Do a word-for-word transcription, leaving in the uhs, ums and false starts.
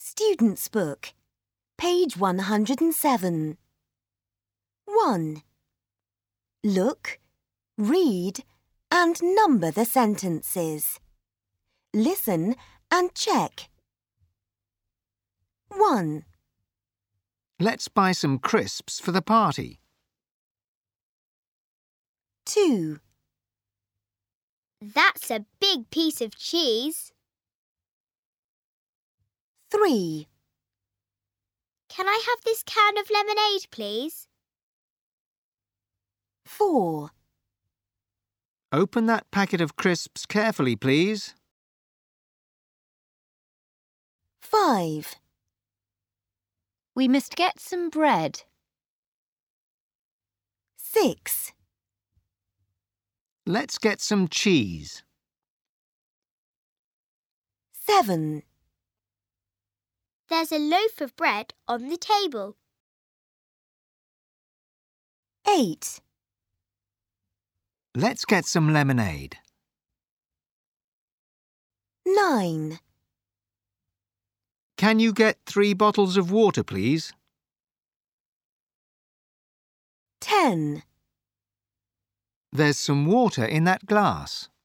Student's Book, page one hundred seven. one. Look, read and number the sentences. Listen and check. one. Let's buy some crisps for the party. two. That's a big piece of cheese. three. Can I have this can of lemonade, please? four. Open that packet of crisps carefully, please. five. We must get some bread. six. Let's get some cheese. seven. There's a loaf of bread on the table. eight. Let's get some lemonade. nine. Can you get three bottles of water, please? ten. There's some water in that glass.